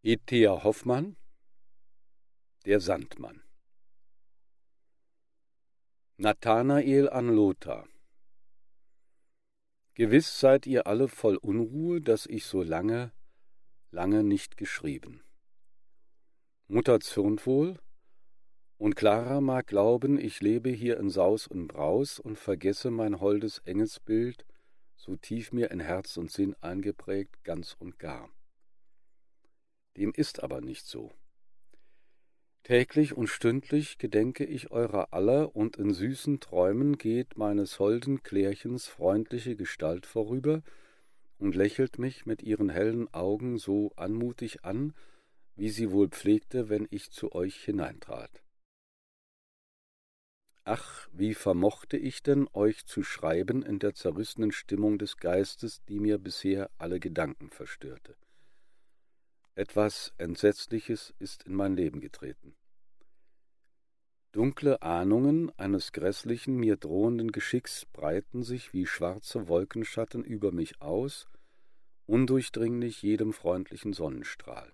E.T.A. Hoffmann, der Sandmann. Nathanael an Lothar. Gewiss seid ihr alle voll Unruhe, dass ich so lange nicht geschrieben. Mutter zürnt wohl, und Clara mag glauben, ich lebe hier in Saus und Braus und vergesse mein holdes Engelsbild, so tief mir in Herz und Sinn eingeprägt, ganz und gar. Dem ist aber nicht so. Täglich und stündlich gedenke ich eurer aller, und in süßen Träumen geht meines holden Klärchens freundliche Gestalt vorüber und lächelt mich mit ihren hellen Augen so anmutig an, wie sie wohl pflegte, wenn ich zu euch hineintrat. Ach, wie vermochte ich denn, euch zu schreiben in der zerrissenen Stimmung des Geistes, die mir bisher alle Gedanken verstörte. Etwas Entsetzliches ist in mein Leben getreten. Dunkle Ahnungen eines grässlichen, mir drohenden Geschicks breiten sich wie schwarze Wolkenschatten über mich aus, undurchdringlich jedem freundlichen Sonnenstrahl.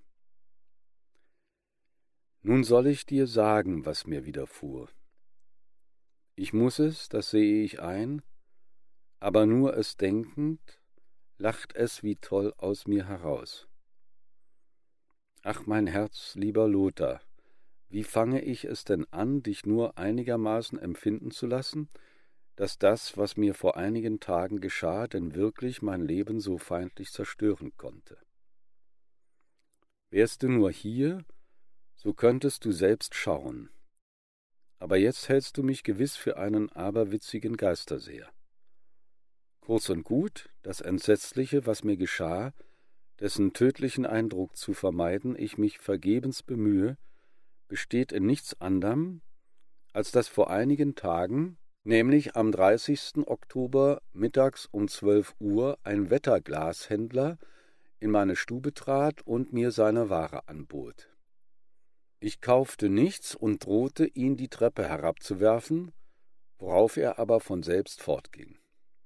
Nun soll ich dir sagen, was mir widerfuhr. Ich muß es, das sehe ich ein, aber nur es denkend, lacht es wie toll aus mir heraus. Ach, mein Herz, lieber Lothar, wie fange ich es denn an, dich nur einigermaßen empfinden zu lassen, dass das, was mir vor einigen Tagen geschah, denn wirklich mein Leben so feindlich zerstören konnte? Wärst du nur hier, so könntest du selbst schauen. Aber jetzt hältst du mich gewiss für einen aberwitzigen Geisterseher. Kurz und gut, das Entsetzliche, was mir geschah, dessen tödlichen Eindruck zu vermeiden ich mich vergebens bemühe, besteht in nichts anderem, als dass vor einigen Tagen, nämlich am 30. Oktober mittags um 12 Uhr, ein Wetterglashändler in meine Stube trat und mir seine Ware anbot. Ich kaufte nichts und drohte, ihn die Treppe herabzuwerfen, worauf er aber von selbst fortging.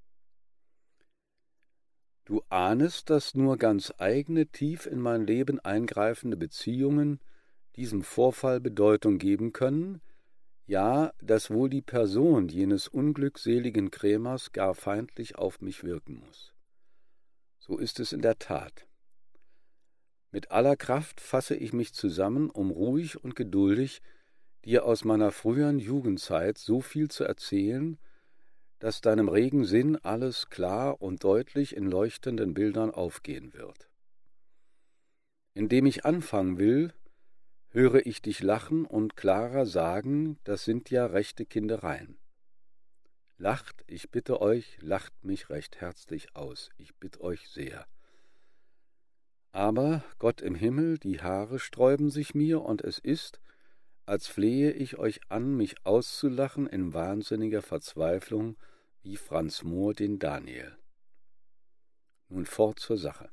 Du ahnest, dass nur ganz eigene, tief in mein Leben eingreifende Beziehungen diesem Vorfall Bedeutung geben können, ja, dass wohl die Person jenes unglückseligen Krämers gar feindlich auf mich wirken muß. So ist es in der Tat. Mit aller Kraft fasse ich mich zusammen, um ruhig und geduldig dir aus meiner früheren Jugendzeit so viel zu erzählen, dass deinem regen Sinn alles klar und deutlich in leuchtenden Bildern aufgehen wird. Indem ich anfangen will, höre ich dich lachen und Clara sagen, das sind ja rechte Kindereien. Lacht, ich bitte euch, lacht mich recht herzlich aus, ich bitt euch sehr. Aber, Gott im Himmel, die Haare sträuben sich mir, und es ist, als flehe ich euch an, mich auszulachen in wahnsinniger Verzweiflung, wie Franz Mohr den Daniel. Nun fort zur Sache.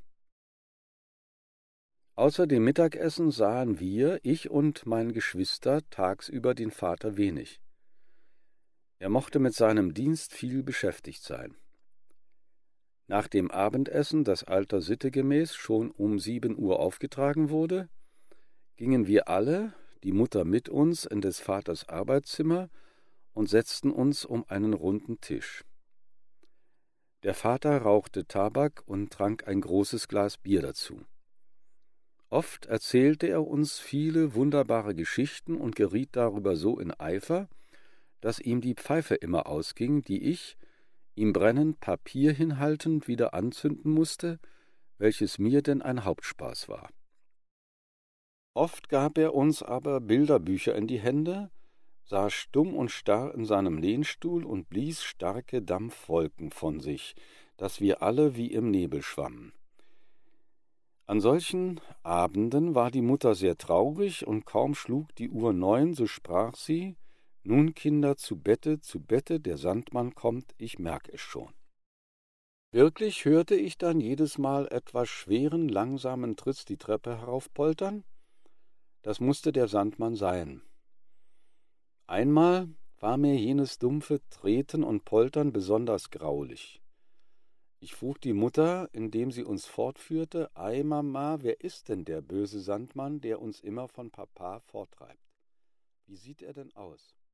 Außer dem Mittagessen sahen wir, ich und mein Geschwister, tagsüber den Vater wenig. Er mochte mit seinem Dienst viel beschäftigt sein. Nach dem Abendessen, das alter Sitte gemäß schon um 7 Uhr aufgetragen wurde, gingen wir alle, die Mutter mit uns, in des Vaters Arbeitszimmer und setzten uns um einen runden Tisch. Der Vater rauchte Tabak und trank ein großes Glas Bier dazu. Oft erzählte er uns viele wunderbare Geschichten und geriet darüber so in Eifer, dass ihm die Pfeife immer ausging, die ich, ihm brennend Papier hinhaltend, wieder anzünden mußte, welches mir denn ein Hauptspaß war. Oft gab er uns aber Bilderbücher in die Hände, saß stumm und starr in seinem Lehnstuhl und blies starke Dampfwolken von sich, dass wir alle wie im Nebel schwammen. An solchen Abenden war die Mutter sehr traurig, und kaum schlug die Uhr 9, so sprach sie, »Nun, Kinder, zu Bette, der Sandmann kommt, ich merk es schon.« Wirklich hörte ich dann jedes Mal etwas schweren, langsamen Tritts die Treppe heraufpoltern. Das mußte der Sandmann sein. Einmal war mir jenes dumpfe Treten und Poltern besonders graulich. Ich frug die Mutter, indem sie uns fortführte: »Ei, Mama, wer ist denn der böse Sandmann, der uns immer von Papa forttreibt? Wie sieht er denn aus?«